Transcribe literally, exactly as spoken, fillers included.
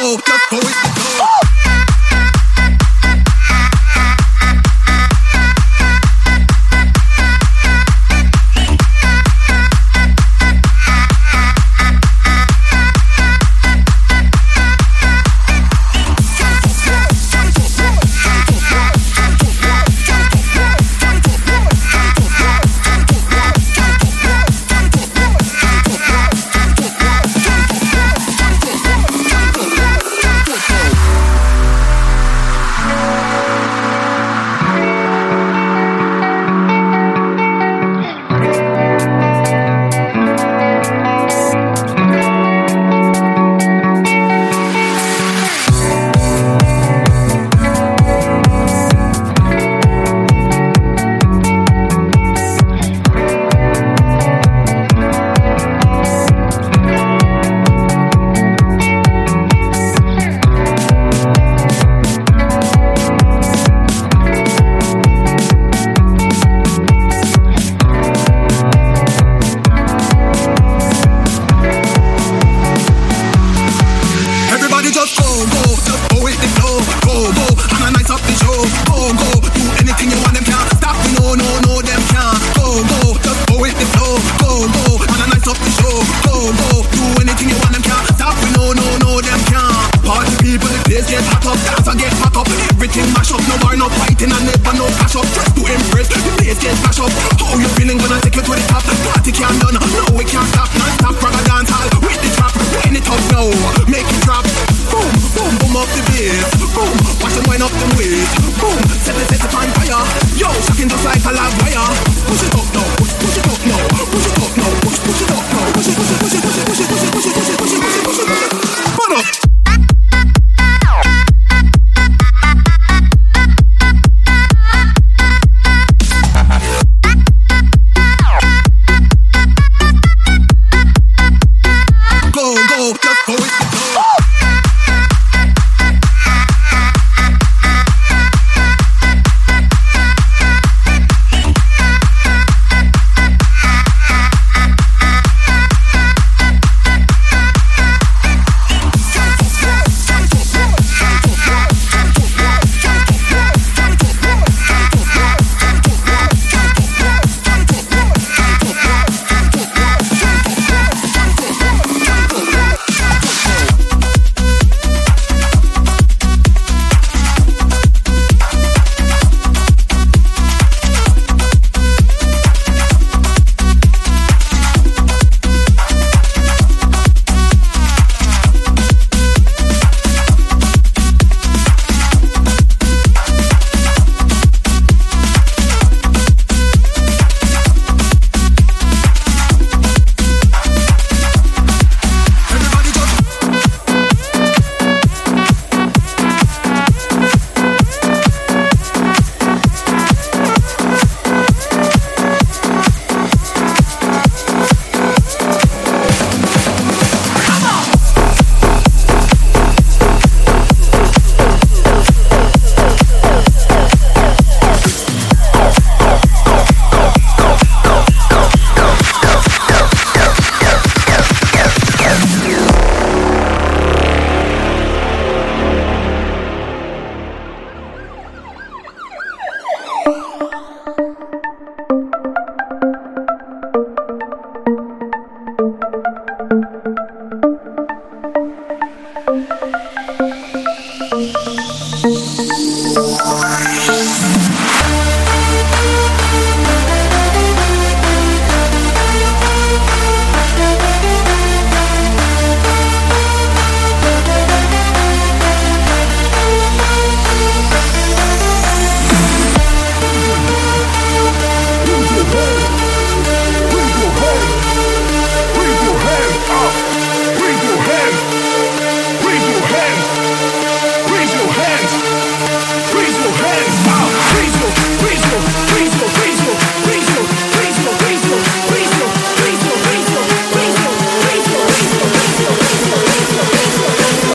go, just go with the flow. Everything mash up, no bar, no fighting, and never no cash up. Just to impress, the place get smash up. How you feeling when I take you to the top? Party can't done, no we can't stop. Non-stop, rock a dance hall, with the trap. Wind it up now, make it drop. Boom, boom, boom up the bass. Boom, watch them wind up the waist. Boom, set the set it on fire. Yo, shocking just like a live wire. Push it up now, push, push it up now. Push it up now, push, push it up now. Push it, push it, push it, push it, push it, push it, push it, push it.